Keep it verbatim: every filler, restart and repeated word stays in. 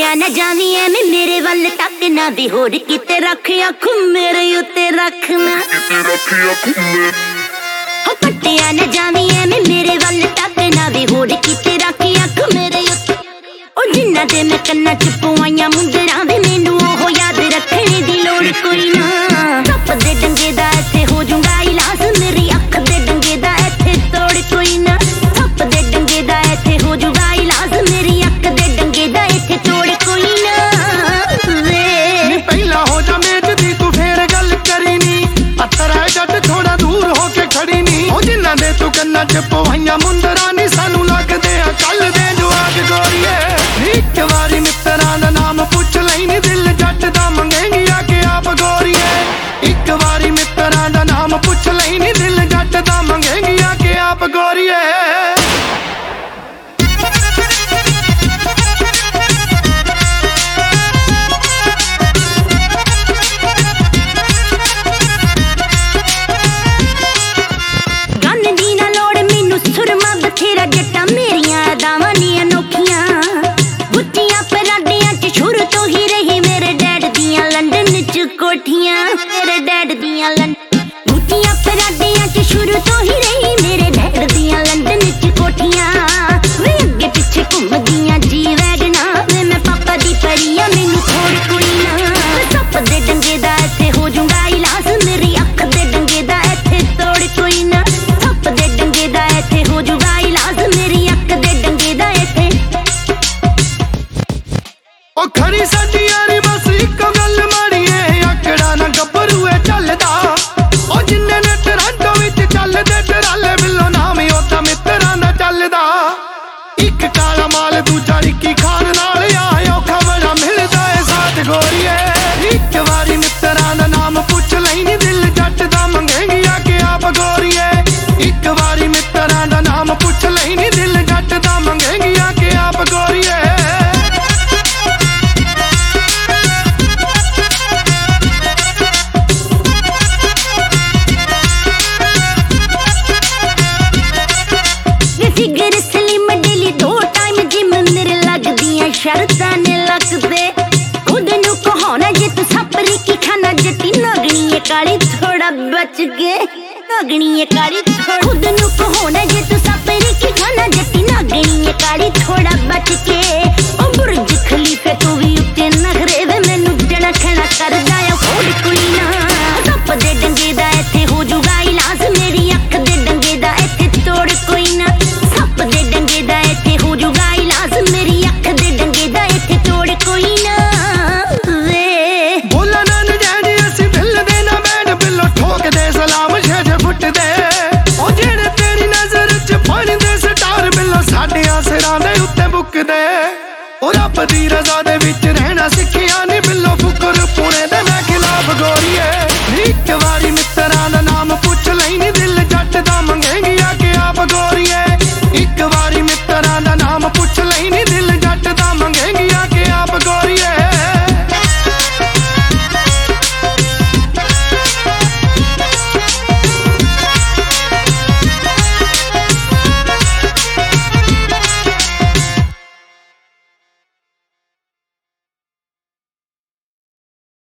पट्टिया न जावी एवें मेरे वल तक ना दी होर किते रख अख मेरे उत्ते रखना पट्टिया न जावी एवें मेरे वल तक ना दी होर किते रख अख मेरे उत्ते ओ जिन्ना दे मैं कन्ना च पवाइयां मुंदरां वे मैनू ओह याद रखने दी लोड़ कोई ना सप दे डंगे दा इत्थे हो जूंगा इलाज मेरी अख दे डंगे दा इत्थे तोड़ कोई ना सप दे डंगे दा इत्थे हो जूंगा इलाज मेरी अख दे डंगे दा इत्थे तोड़ कोई ना वे पहला हो जा मेज दी तू फेर गल करी नी अतरा जट थोड़ा दूर होके खड़ी नी ओ जिन्ना दे तू कन्ना च पवाइयां मुंदरां नी सानू लगदे आ कल दे जवाक गोरीए एक वारी मित्तरां दा नाम पुछ लई नी दिल जट दा मंगेंगी आके आप गोरीए एक वारी मित्तरां दा नाम पुछ लई नी दिल जट दा मंगेंगी आके आप गोरीए कोठियां मेरे डैड दियां लंडन मुठियां पराडियां च शुरू तो ही रही मेरे डैड दियां लंडन च कोठियां वे अगे पीछे घूमदियां जी वैगना वे मैं पापा दी परियां मैनू छोड़ कोई ना सप दे डंगे दा इत्थे हो जूंगा इलाज मेरी अख दे डंगे दा इत्थे तोड़ कोई ना सप दे डंगे दा इत्थे हो जूंगा इलाज मेरी अख दे डंगे दा इत्थे ओ खरी साडी यारी बस इक गल माड़ीए आकड़ा ना गब्बरूए चलदा ओ जिन्ने ने टरांटो विच चलदे टराले बिल्लो नाम ओदा मित्तरां दा चलदा इक काला माल दूजा रिक्की खान नाल आयो खबरा मिलदा ए साथ गोरीए इक वारी मित्तरां दा नाम पुछ लई नी दिल जट दा मंगेंगी आके आप गोरीए इक वारी मित्तरां दा नाम पुछ लई नी दिल जट दा मंगेंगी आके आप गोरीए शरतां ने लगदे खुद नू कहाना जे तू सपरी की खाना जटी नगनी है काली थोड़ा बच के नगनी है काली खुद नू कहाना जे तू सपरी की खाना जटी नगनी है काली थोड़ा बच के ओ बुर्ज खलीफे तू भी उत्ते नखरे वे मैनू जड़ा खड़ा कर जाया होड़ कोई ना सप दे डंगे दा इत्थे हो जूगा इलाज मेरी अख दे डंगे दा इत्थे तोड़ कोई ना सप दे डंगे दा इत्थे हो जूगा इलाज मेरी अख दे डंगे दा इत्थे तोड़ कोई ना वे बोला ना नजैनी असी दिल दे ना बैठ बिल्लो ठोक दे सलाम छे फुट दे ओ जेड़े तेरी नजर च बन दे स्टार बिल्लो साडे आसरां दे उत्ते बुक दे ओ रब दी रज़ा दे विच रहना सिक्खिया नी बिल्लो फुकर